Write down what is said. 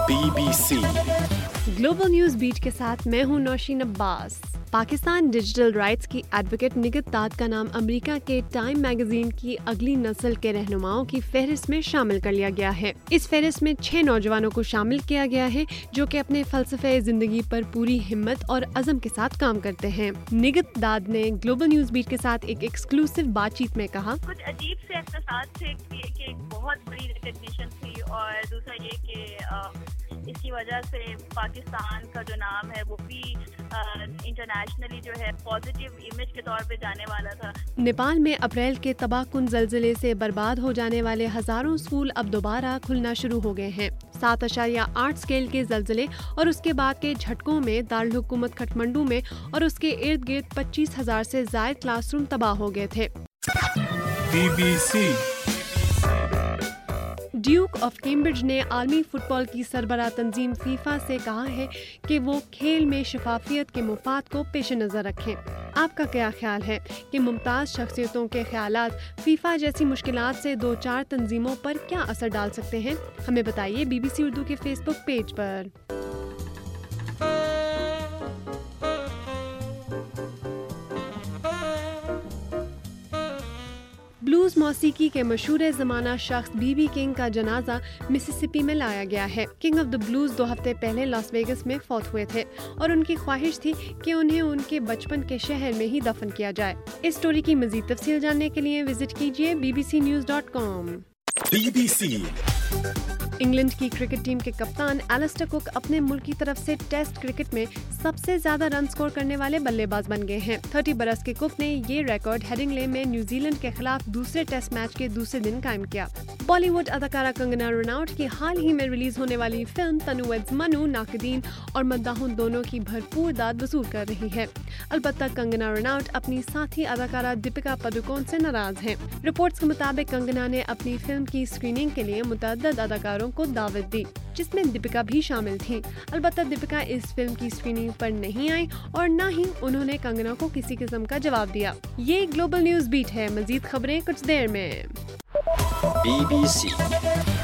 BBC global news beat के साथ मैं हूं नौशीन अब्बास। पाकिस्तान डिजिटल राइट्स की एडवोकेट निगत दाद का नाम अमेरिका के टाइम मैगजीन की अगली नस्ल के रहनुमाओं की फहरिस्त में शामिल कर लिया गया है। इस फहरिस्त में 6 नौजवानों को शामिल किया गया है जो कि अपने फलसफे जिंदगी पर पूरी हिम्मत और अज़म के साथ काम करते हैं। निगत दाद ने ग्लोबल न्यूज बीट के साथ एक एक्सक्लूसिव बातचीत में कहा, कुछ अजीब से एहसास थे कि एक बहुत बड़ी रिकग्निशन थी और दूसरा ये कि इसकी वजह से पाकिस्तान का जो नाम है वो भी इंटरनेशनली जो है पॉजिटिव इमेज के तौर पे जाने वाला था। नेपाल में अप्रैल के तबाहकुन जलजिले से बर्बाद हो जाने वाले हजारों स्कूल अब दोबारा खुलना शुरू हो गए हैं। 7.8 स्केल के जलजिले और उसके बाद के झटकों में दारुल हुकूमत काठमांडू में और उसके इर्द गिर्द 25,000 से ज्यादा क्लासरूम तबाह हो गए थे। BBC ड्यूक ऑफ कैम्ब्रिज ने आलमी फुटबॉल की सरबराह तंजीम फीफा से कहा है कि वो खेल में शफाफियत के मुफाद को पेश नज़र रखें। आपका क्या ख्याल है कि मुमताज़ शख्सियतों के ख्यालात फीफा जैसी मुश्किलात से 2-4 तंजीमों पर क्या असर डाल सकते हैं? हमें बताइए BBC उर्दू के फेसबुक पेज पर। ब्लूज मौसीकी के मशहूर ज़माना शख्स बीबी किंग का जनाजा मिसिसिपी में लाया गया है। किंग ऑफ द ब्लूज 2 हफ्ते पहले लॉस वेगस में फौत हुए थे और उनकी ख्वाहिश थी कि उन्हें उनके बचपन के शहर में ही दफन किया जाए। इस स्टोरी की मज़ीद तफसील जानने के लिए विजिट कीजिए bbcnews.com। BBC इंग्लैंड की क्रिकेट टीम के कप्तान एलिस्टर कुक अपने मुल्क की तरफ से टेस्ट क्रिकेट में सबसे ज्यादा रन स्कोर करने वाले बल्लेबाज बन गए हैं। 30 बरस के कुक ने ये रिकॉर्ड हेडिंगले में न्यूजीलैंड के खिलाफ दूसरे टेस्ट मैच के दूसरे दिन कायम किया। बॉलीवुड अदाकारा कंगना रनौत की हाल ही में रिलीज होने वाली फिल्म तनु वेड्स मनु नाकदीन और मद्दाहों दोनों की भरपूर दाद वसूल कर रही है। अलबत्ता कंगना रनौत अपनी साथी अदाकारा दीपिका पादुकोण से नाराज हैं। रिपोर्ट्स के मुताबिक कंगना ने अपनी फिल्म की स्क्रीनिंग के लिए मुतअद्दिद अदाकारों को दावत दी जिसमें दीपिका भी शामिल थी। अलबत्ता दीपिका इस फिल्म की स्क्रीनिंग पर नहीं आई और न ही उन्होंने कंगना को किसी किस्म का जवाब दिया। ये ग्लोबल न्यूज बीट है। मजीद खबरें कुछ देर में। BBC